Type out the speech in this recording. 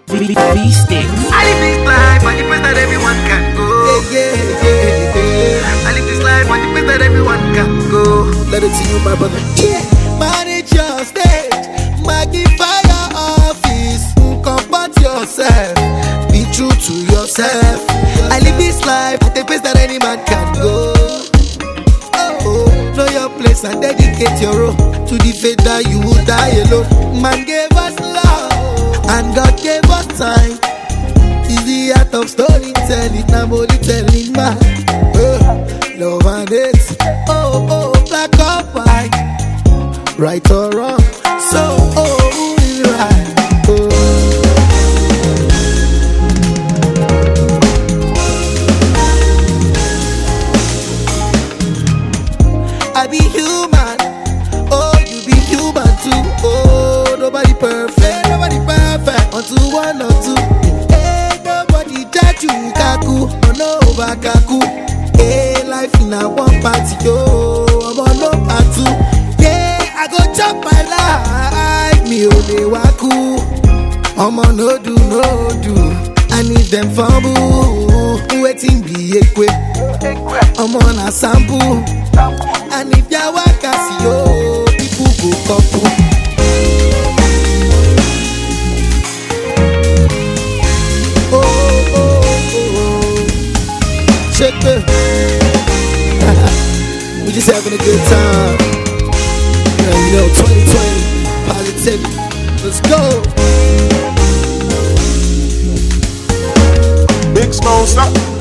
V-Sticks. I live this life on the place that everyone can go. I live this life on the place that everyone can go. Let it to you, my brother. Yeah. Manage your stage, magnify your office, comfort yourself, be true to yourself. I live this life at the place that any man can go. Know your place and dedicate your role to the faith that you will die alone. Man gave us love and God gave us time. It's the art of storytelling, I'm only telling man. Love and hate, black or white, right or wrong. So, who is right? I be human, you be human too. Nobody perfect, until one or two. Hey, nobody judge you, kaku, no bakaku. Hey, life in a one party, I'm on no part two. Yeah, I go chop my life, me only waku. I'm on no do. I need them fumble, waiting be equi. I'm on a sample. And if ya waka see yo, people go couple. Shake it. We just having a good time. You know, 2020, positivity. Let's go. Big Smoke, stop.